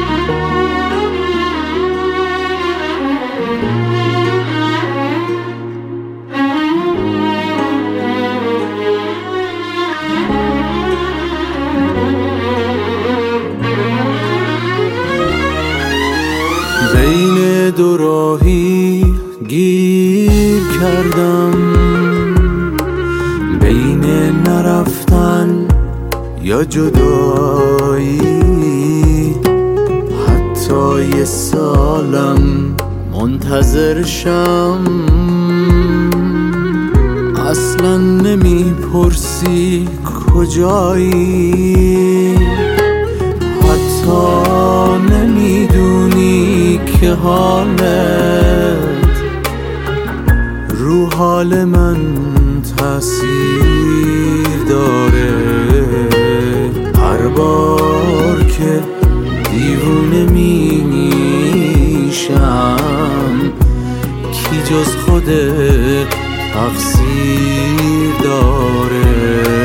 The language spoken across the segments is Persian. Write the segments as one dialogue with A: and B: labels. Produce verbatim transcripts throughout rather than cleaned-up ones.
A: بین دو راهی گیر کردم، بین نرفتن یا جدایی. حتی یه سالم منتظرشم، اصلا نمیپرسی کجایی. حتی نمیدونی که حالت رو حال من تأثیر داره. هر بار که دیوونه میشم، کی جز خودت تقصیر داره.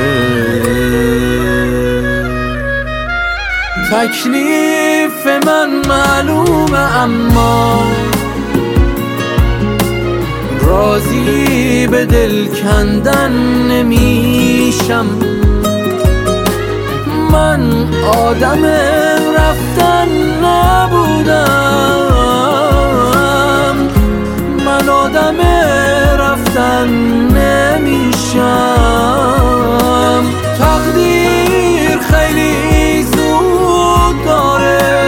A: تکلیف من معلومه، اما راضی به دل کندن نمیشم. من آدم رفتن نبودم، من آدم رفتن نمیشم. تقدیر خیلی زود داره،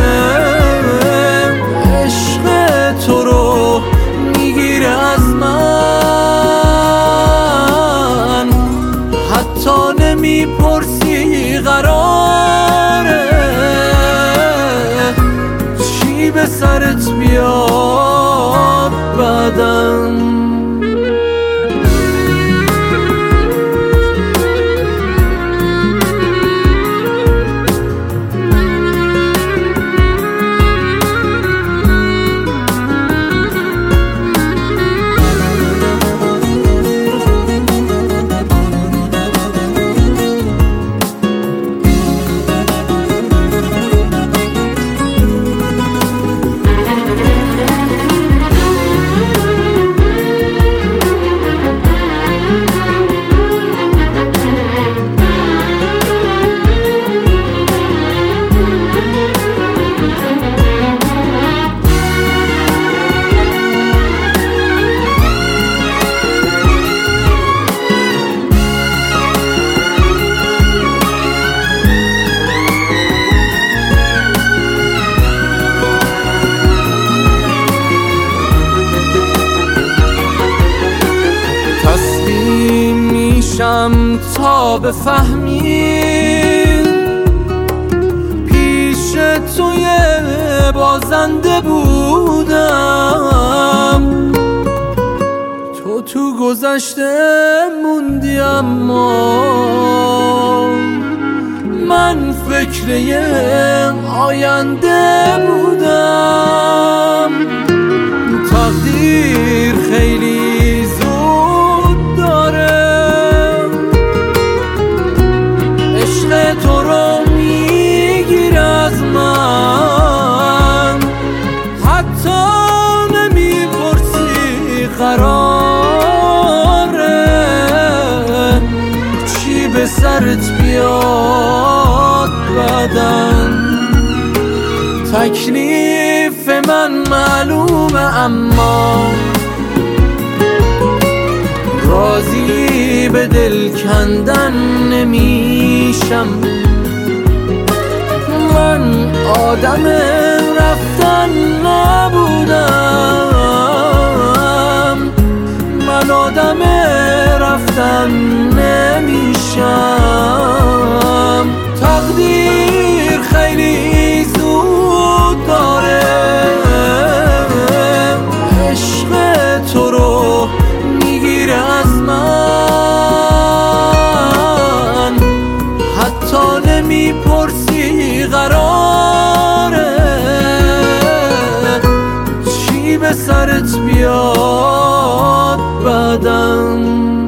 A: عشق تو رو میگیره از من. حتی نمیپرسی قراره چی به سرت بیاد بعدم. تا بفهمی پیش توی بازنده بودم. تو تو گذشته موندی، اما من فکر یه آینده بودم. تقدیر خیلی زود داره، تو رو میگیر از من. حتی نمیپرسی قراره چی به سرت بیاد بعدن. تکلیف من معلومه، اما راضی به دل کندن نمیشم. من آدم رفتن نبودم، من آدم رفتن نمیشم. تقدیر خیلی زود داره، عشق تو رو میگیره از من. حتی نمیپرسی قراره چی به سرت بیاد بعدم.